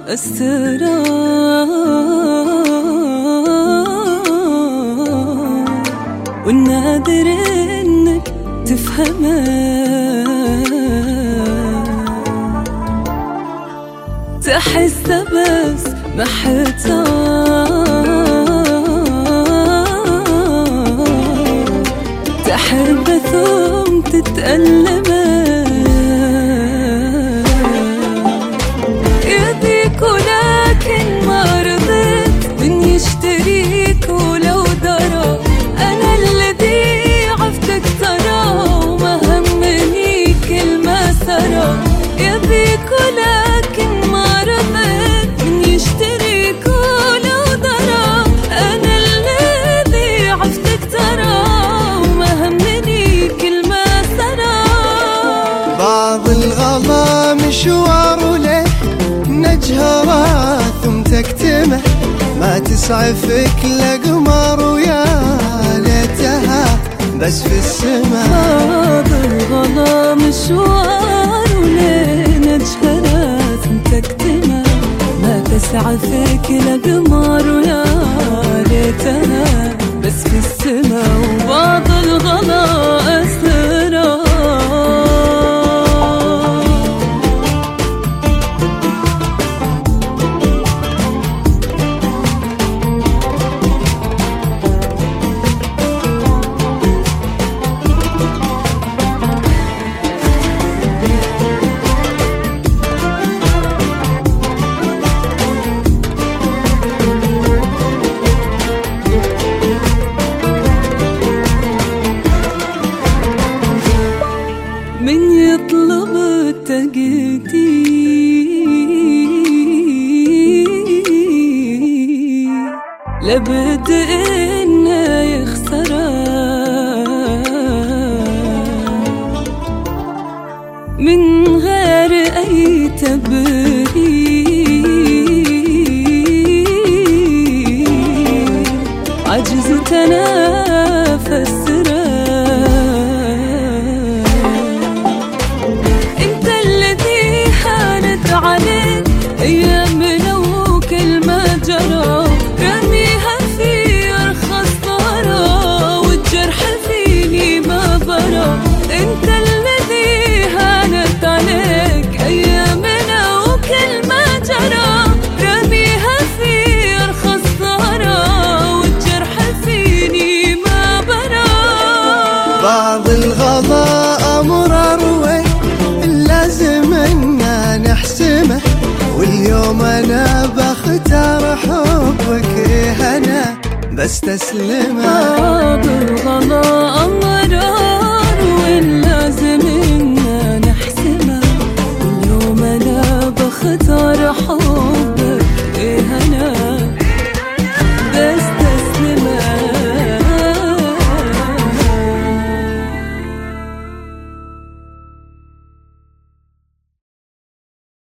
أسرار، والنادر إنك تفهمه، تحس بس محتار، تحب ثم تتألمه، يبيك ولكن ما رضيت من يشتريك ولو درى أنا الذي عفتك ترى وما همني كل ما سرى، يبيك ولكن ما رضيت من يشتريك ولو درى أنا الذي عفتك ترى وما همني كل ما سرى. بعض الغلا مشوار له نجهره ثم تكتمه، ما تسعفك لقمر ويا ليتها بس في السماء. بعض الغلا مشوار له نجهره ثم تكتمه، ما تسعفك لقمر ويا ليتها بس في السماء. وبعض الغلا أسرار، من يطلب التقدير لابد إنه يخسره، من غير أي تبرير عجز تنافس. أيام لو كل ما جرى رميها في أرخص ضرى والجرح فيني ما برى، أنت الذي هانت عليك أيام لو كل ما جرى رميها في أرخص ضرى والجرح فيني ما برى. بعض الغضاء أمر أروي لازم إننا نحسمه، واليوم أنا بختار حبك أنا بس تسلمه. بعض الغلا أمرار واللازم إننا نحسمه، واليوم أنا بختار حبك